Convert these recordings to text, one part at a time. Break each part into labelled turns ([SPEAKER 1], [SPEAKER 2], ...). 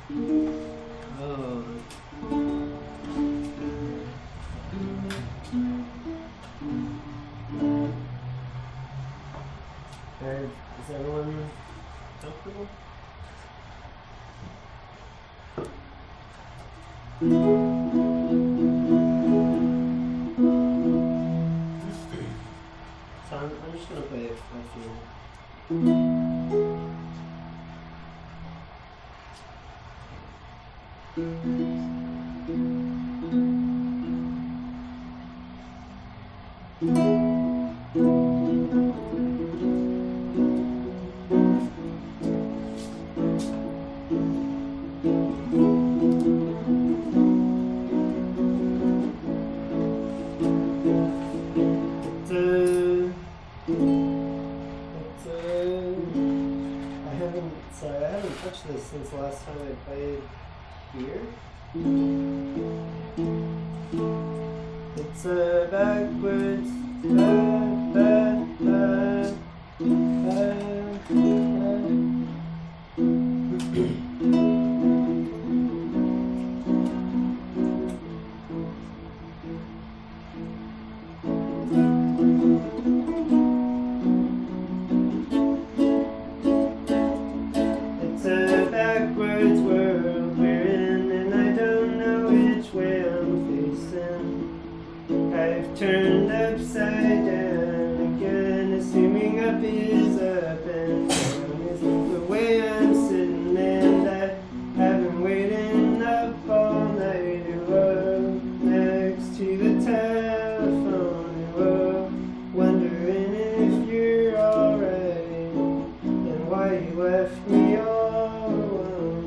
[SPEAKER 1] Oh. Alright, is everyone comfortable? So I'm just gonna play a Sorry, I haven't touched this since the last time I played here. It's a backwards, back, back, back, back, back. It's a backwards world we're in, and I don't know which way I'm facing. I've turned upside down again, assuming up is up and down is the way I'm sitting, and I have been waiting up all night. Whoa, next to the telephone, whoa, wondering if you're alright and why you left me all alone.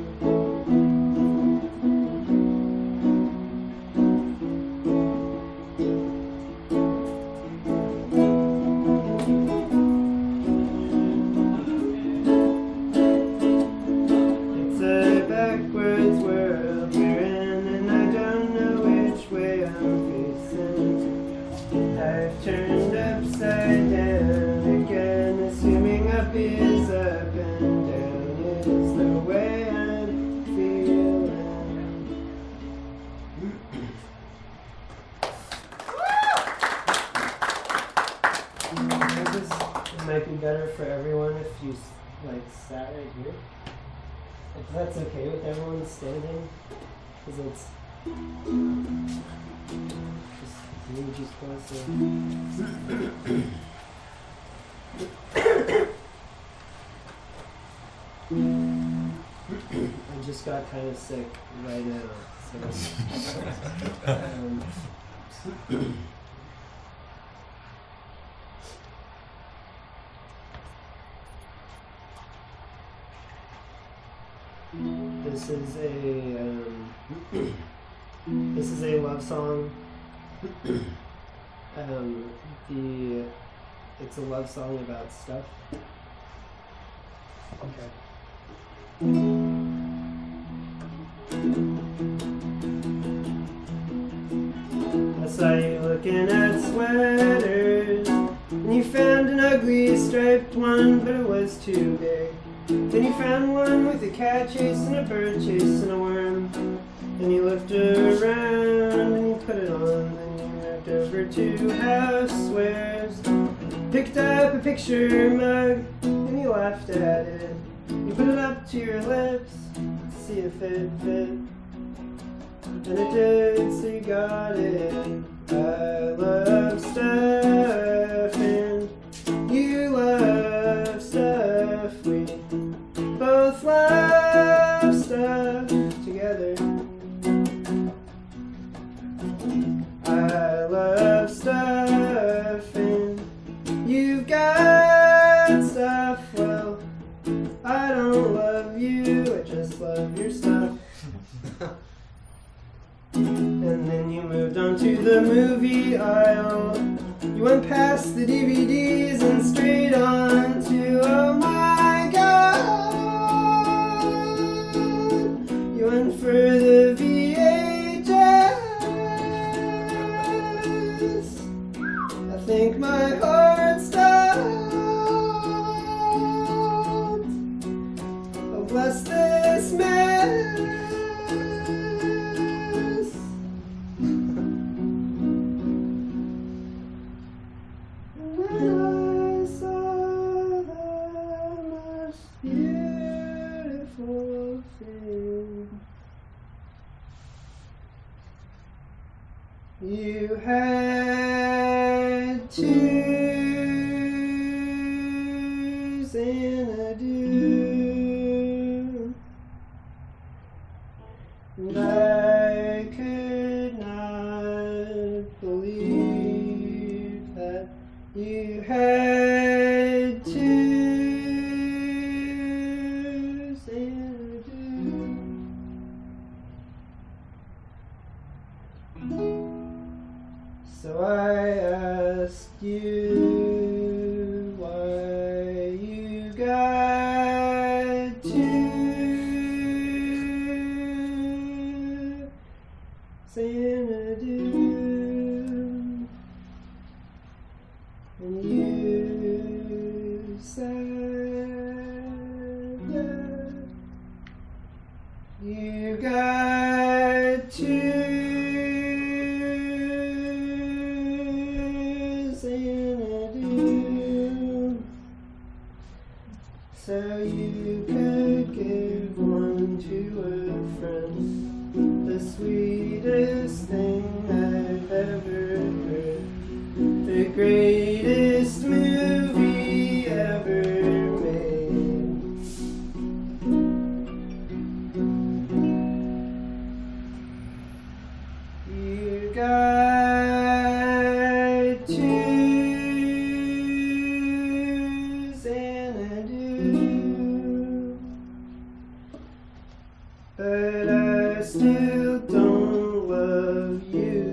[SPEAKER 1] It's a backwards world we're in, and I don't know which way I'm facing. I've turned upside down again, assuming up is up and down is the way I'm feeling. It might be better for everyone if you sat right here. If that's okay with everyone standing, because it's just closer. I just got kind of sick right now, so this is a love song. It's a love song about stuff. Okay. I saw you looking at sweaters, and you found an ugly striped one, but it was too big. Then you found one with a cat chasing a bird chasing a worm, and you looked around and you put it on. Then you moved over to housewares, picked up a picture mug, and you laughed at it. You put it up to your lips to see if it fit, and it did, so you got it. I love stuff and you love stuff. We both love stuff together. I love stuff and you've got stuff. Well, I don't love you, I just love your stuff. And then you moved on to the movie aisle. You went past the DVDs and straight on to, oh my God. You went for the VHS. I think my heart stopped. Oh, bless this man. And then I saw the most beautiful thing. You had tears and a dew, and I could not believe that you had tears and a dew. So I asked you why you got to Xanadu, and you said that you got to so you could give one to a friend, the sweetest thing I've ever heard, the greatest movie ever made. You got to but I still don't love you.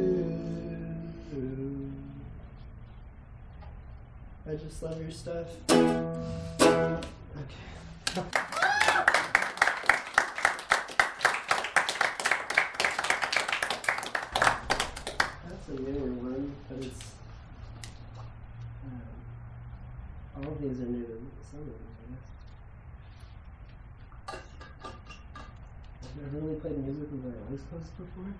[SPEAKER 1] I just love your stuff. Okay. That's a newer one, but it's all of these are new. Some of them, I guess. I've never really played music with my eyes closed before.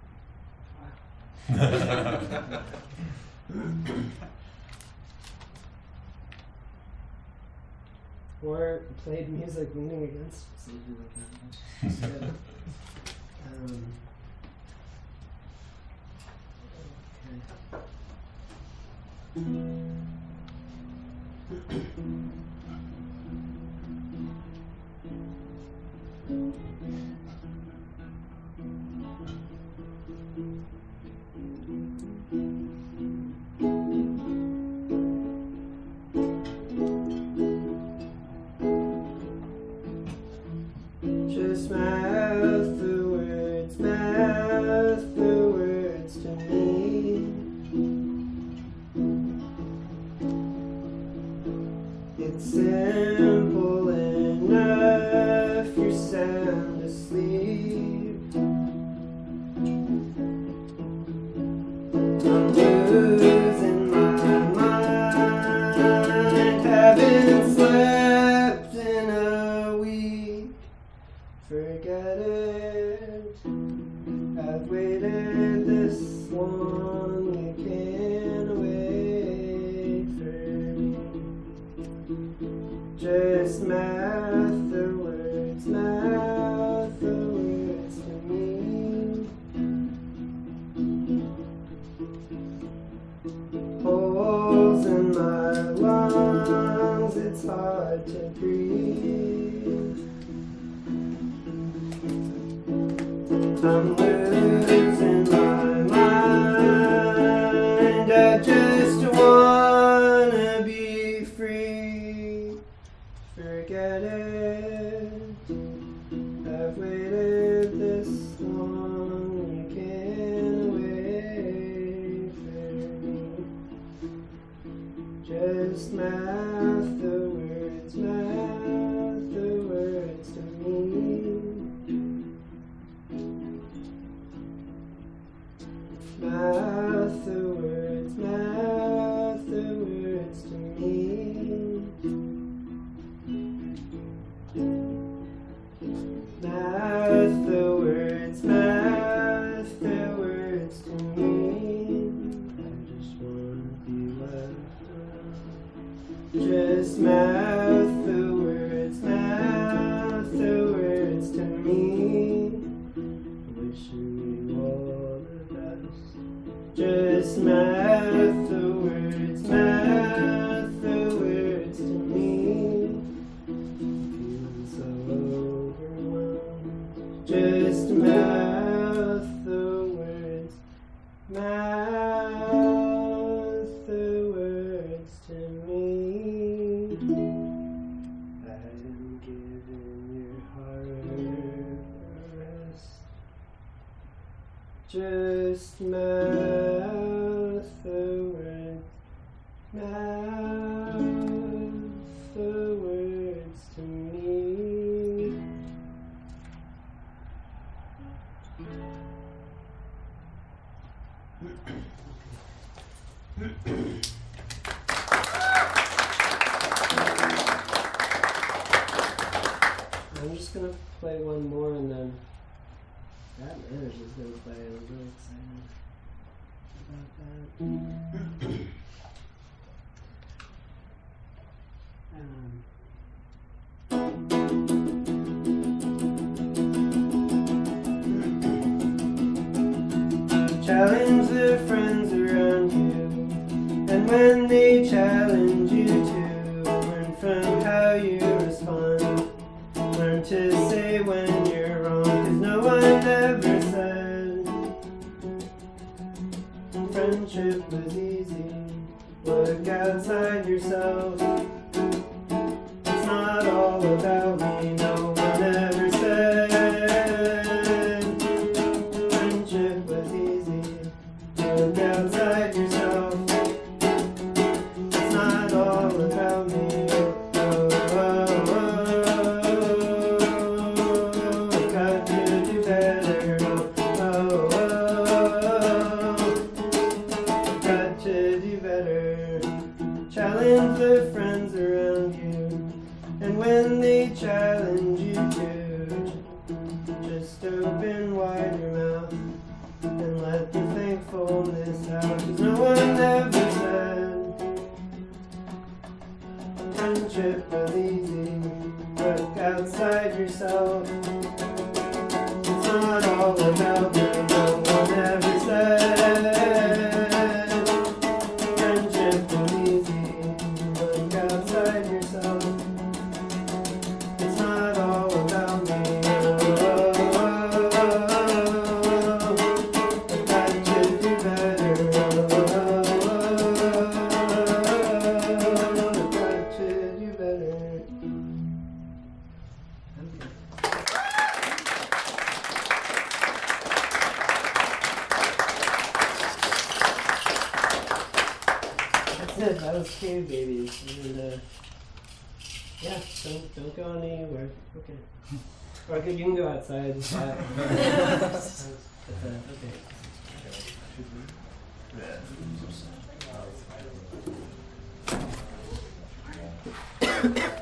[SPEAKER 1] Or played music leaning against something like that. Okay. Just mouth the words to me. It's simple enough, you're sound asleep. I'm losing my mind, haven't slept in a week. Forget it, I've waited this long, you can't wait for me. Just mouth the words to me. Holes in my lungs, it's hard to breathe. I'm losing my mind, I just wanna be free. Forget it, I've waited this long, you can't wait for me. Just mouth the words to me. Mouth the words to me. Mouth mouth the words, mouth the words to me. I just wanna be left alone. Just mouth the words, mouth the words to me. Wishing you all the best. Just mouth the words, mouth the words to me. Feeling so overwhelmed. Just mouth the words, mouth the words to me. I am giving your heart a rest. Just mouth the words, mouth the words to me. I'm just gonna play one more and then that manager's gonna play. I'm really excited about that. Challenge the friends around you, and when they challenge you to, learn from how you respond. Learn to say when you're wrong, 'cause no one ever said friendship was easy. Look outside yourself. It's not all about me, no one ever said friendship was easy. Look outside yourself. It's not all about me. Oh, oh, oh, I've got to do better. Oh, oh, I've got to do better. Challenge the friends around you, and when they challenge you to, just open wide your mouth and let the thankfulness out. 'Cause no one ever said friendship was easy. Look outside yourself. It's not all about me. No one ever said friendship was easy. Look outside yourself. It's not all about me. Oh, oh, oh, I've got to do better. Oh, I've got to do better. That's it. That was Cave Babies. And yeah, don't go anywhere. Okay. Okay, you can go outside. Okay.